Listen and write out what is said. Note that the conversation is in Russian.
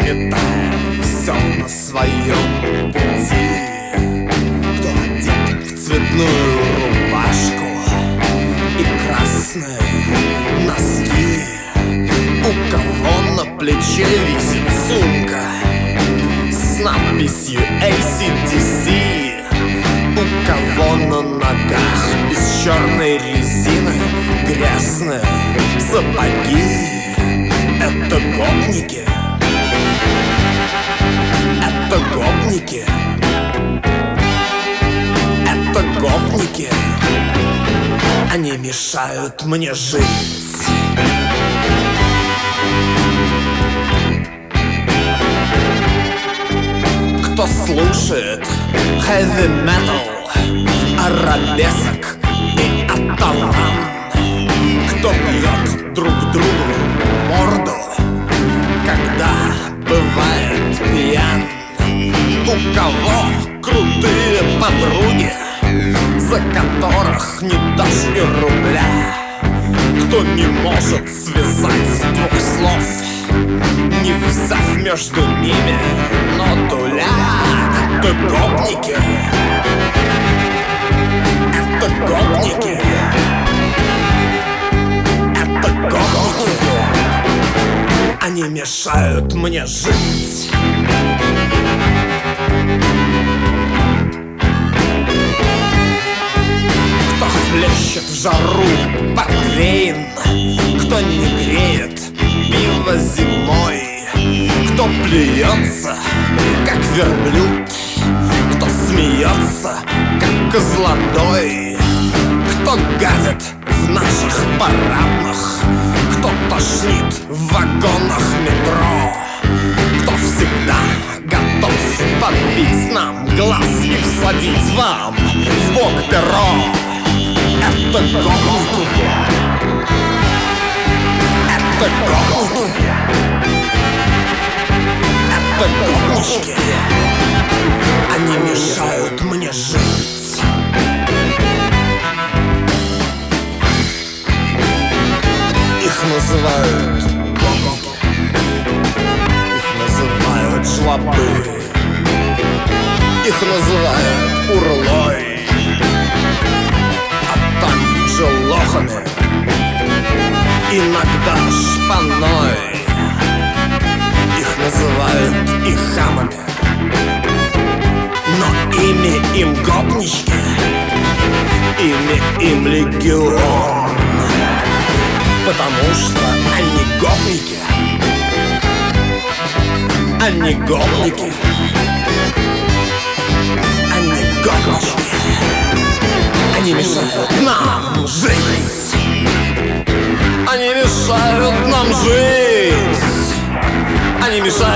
сметая все на своем пути. Кто одет в цветную рубашку и красные носки, у кого на плече висит сумка с надписью AC/DC, у кого на ногах из черной резины грязные сапоги. Это гопники, это гопники, это гопники. Они мешают мне жить. Кто слушает heavy metal, арабесок и аталан, кто бьет друг другу морду, когда бывает пьян, у кого крутые подруги, за которых не дашь ни рубля, кто не может связать двух слов, не взяв между ними нотуля. Это гопники, это гопники, это гопники. Они мешают мне жить. Кто хлещет в жару портвейн, кто не греет пиво зимой, кто плюется, как верблюд, кто смеется, как козлодой, кто гадит в наших парадных, кто тошнит в вагонах метро, кто всегда готов подбить нам глаз и всадить вам в бок перо. Это гопники, это гопники, это гопнички. Они мешают мне жить. Их называют гопники, их называют жлобы, их называют урлой, а также лохами, иногда шпаной. Их называют и хамами, но ими им гопнички, ими им легион, потому что они гопники, они гопники, они гопнички. Они мешают нам жить. Они мешают нам жить. Они мешают